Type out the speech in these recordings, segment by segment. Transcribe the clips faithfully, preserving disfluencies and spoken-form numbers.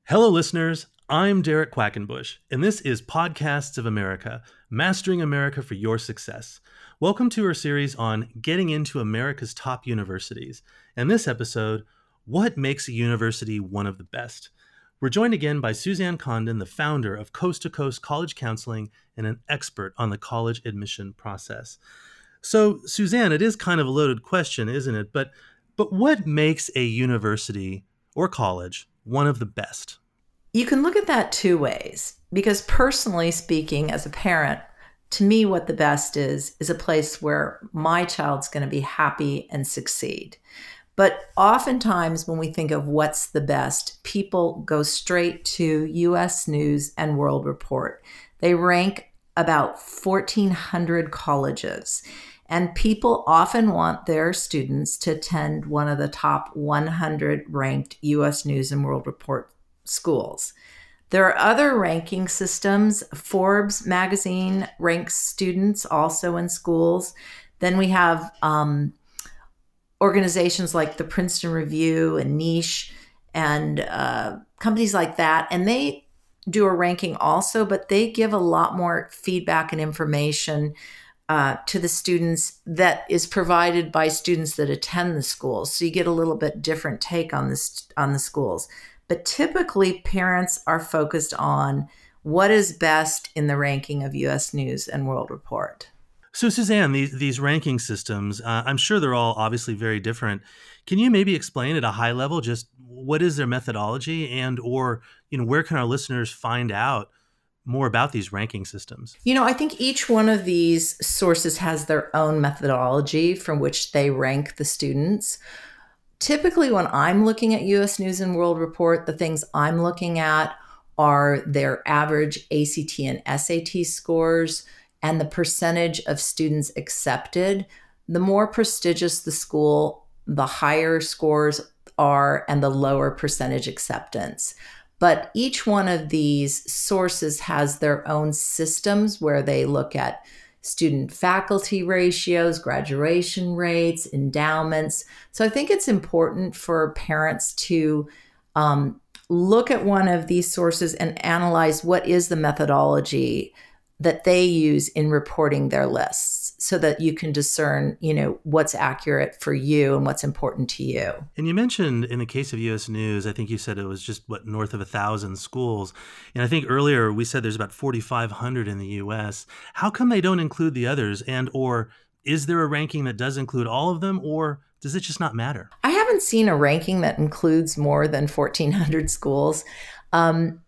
Hello, listeners. I'm Derek Quackenbush, and this is Podcasts of America, Mastering America for Your Success. Welcome to our series on getting into America's top universities. And this episode, what makes a university one of the best? We're joined again by Suzanne Condon, the founder of Coast to Coast College Counseling and an expert on the college admission process. So, Suzanne, it is kind of a loaded question, isn't it? But, but what makes a university or college one of the best? You can look at that two ways, because personally speaking, as a parent, to me, what the best is, is a place where my child's going to be happy and succeed. But oftentimes when we think of what's the best, people go straight to U S News and World Report. They rank about fourteen hundred colleges. And people often want their students to attend one of the top one hundred ranked U S News and World Report schools. There are other ranking systems. Forbes magazine ranks students also in schools. Then we have um, organizations like the Princeton Review and Niche and uh, companies like that. And they do a ranking also, but they give a lot more feedback and information uh, to the students that is provided by students that attend the schools. So you get a little bit different take on this on the schools. But typically, parents are focused on what is best in the ranking of U S News and World Report. So, Suzanne, these, these ranking systems, uh, I'm sure they're all obviously very different. Can you maybe explain at a high level just what is their methodology and or, you know, where can our listeners find out more about these ranking systems? You know, I think each one of these sources has their own methodology from which they rank the students. Typically, when I'm looking at U S News and World Report, the things I'm looking at are their average A C T and S A T scores and the percentage of students accepted. The more prestigious the school, the higher scores are and the lower percentage acceptance. But each one of these sources has their own systems where they look at student faculty ratios, graduation rates, endowments. So I think it's important for parents to um, look at one of these sources and analyze what is the methodology that they use in reporting their lists so that you can discern, you know, what's accurate for you and what's important to you. And you mentioned in the case of U S News, I think you said it was just, what, north of a thousand schools. And I think earlier we said there's about forty-five hundred in the U S. How come they don't include the others? And or is there a ranking that does include all of them, or does it just not matter? I haven't seen a ranking that includes more than fourteen hundred schools. Um,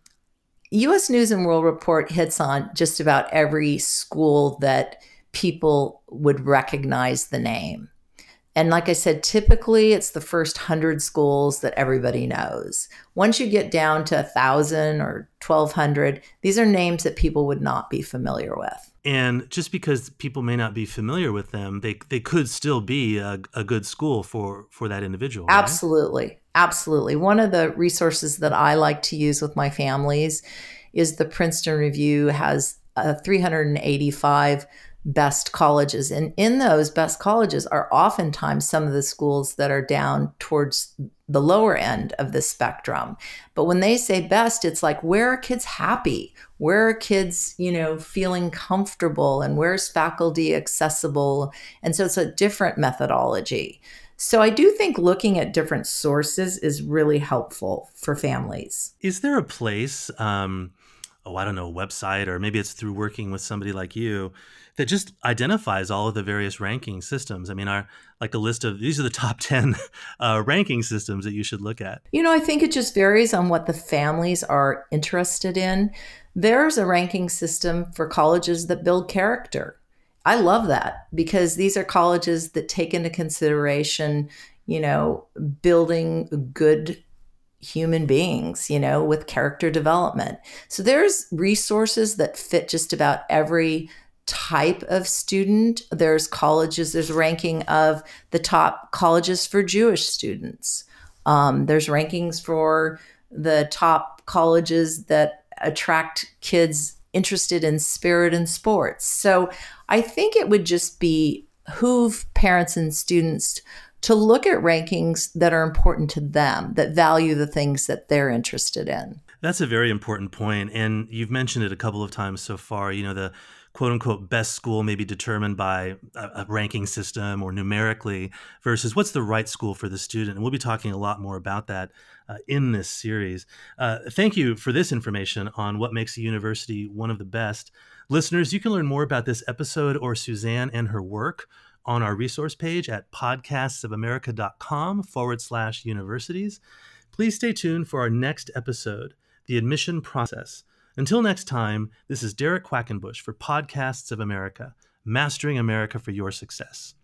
U S News and World Report hits on just about every school that people would recognize the name. And like I said, typically it's the first hundred schools that everybody knows. Once you get down to a thousand or twelve hundred, these are names that people would not be familiar with. And just because people may not be familiar with them, they they could still be a, a good school for, for that individual. Right? Absolutely. Absolutely. One of the resources that I like to use with my families is the Princeton Review has uh, three hundred eighty-five best colleges. And in those best colleges are oftentimes some of the schools that are down towards the lower end of the spectrum. But when they say best, it's like, where are kids happy? Where are kids, you know, feeling comfortable? And where's faculty accessible? And so it's a different methodology. So I do think looking at different sources is really helpful for families. Is there a place, um, oh, I don't know, a website, or maybe it's through working with somebody like you, that just identifies all of the various ranking systems? I mean, are like a list of, these are the top ten uh, ranking systems that you should look at? You know, I think it just varies on what the families are interested in. There's a ranking system for colleges that build character. I love that because these are colleges that take into consideration, you know, building good human beings, you know, with character development. So there's resources that fit just about every type of student. There's colleges, there's ranking of the top colleges for Jewish students. Um, there's rankings for the top colleges that attract kids interested in spirit and sports. So I think it would just be behoove parents and students to look at rankings that are important to them, that value the things that they're interested in. That's a very important point. And you've mentioned it a couple of times so far. You know, the quote unquote best school may be determined by a, a ranking system or numerically versus what's the right school for the student. And we'll be talking a lot more about that uh, in this series. Uh, thank you for this information on what makes a university one of the best. Listeners, you can learn more about this episode or Suzanne and her work on our resource page at podcastsofamerica.com forward slash universities. Please stay tuned for our next episode, The Admission Process. Until next time, this is Derek Quackenbush for Podcasts of America, mastering America for your success.